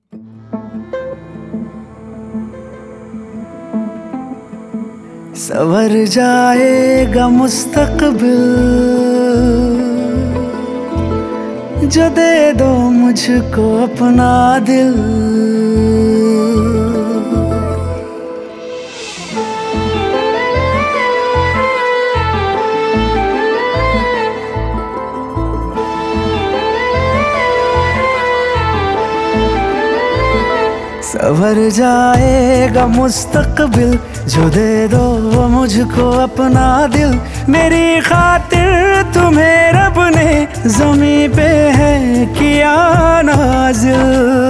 संवर जाएगा मुस्तकबिल जो दे दो मुझको अपना दिल। संवर जाएगा मुस्तकबिल जो दे दो मुझको अपना दिल। मेरी खातिर तुम्हें रब ने ज़मीं पे है किया नाज़िल।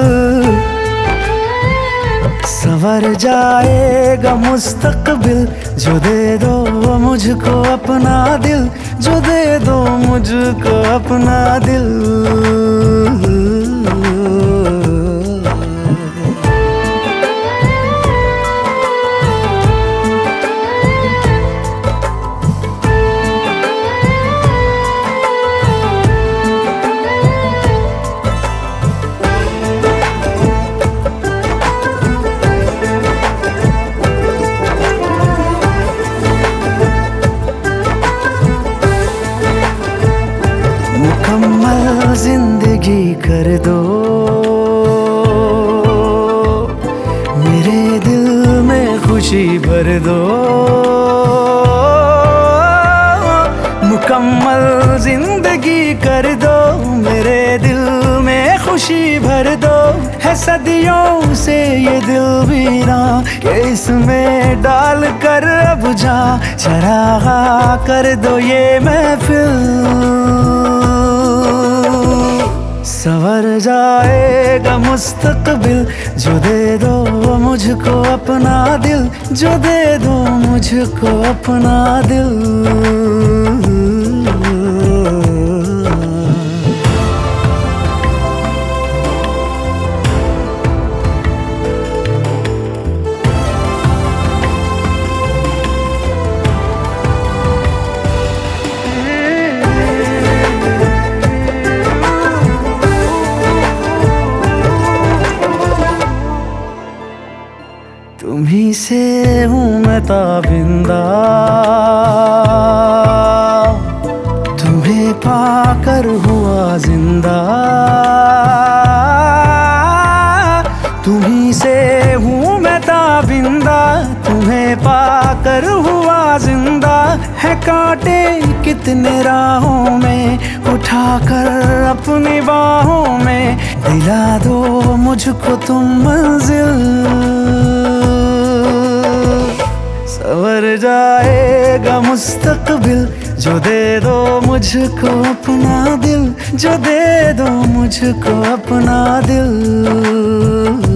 संवर जाएगा मुस्तकबिल जो दे दो मुझको अपना दिल, जो दे दो मुझको अपना दिल। मुकम्मल जिंदगी कर दो, मेरे दिल में खुशी भर दो। मुकम्मल जिंदगी कर दो, मेरे दिल में खुशी भर दो। है सदियों से ये दिल वीरां के इसमें डाल कर अब जा चरागा कर दो ये महफिल। संवर जाएगा मुस्तकबिल जो दे दो मुझको अपना दिल, जो दे दो मुझको अपना दिल। तुम्हीं से हूँ मैं ताबिंदा, तुम्हें पाकर हुआ जिंदा। तुम्हीं से हूँ मैं ताबिंदा, तुम्हें पाकर हुआ जिंदा। है कांटे कितने राहों में उठाकर अपनी बाहों में दिला दो मुझको तुम मंजिल। संवर जाएगा मुस्तकबिल जो दे दो मुझको अपना दिल, जो दे दो मुझको अपना दिल।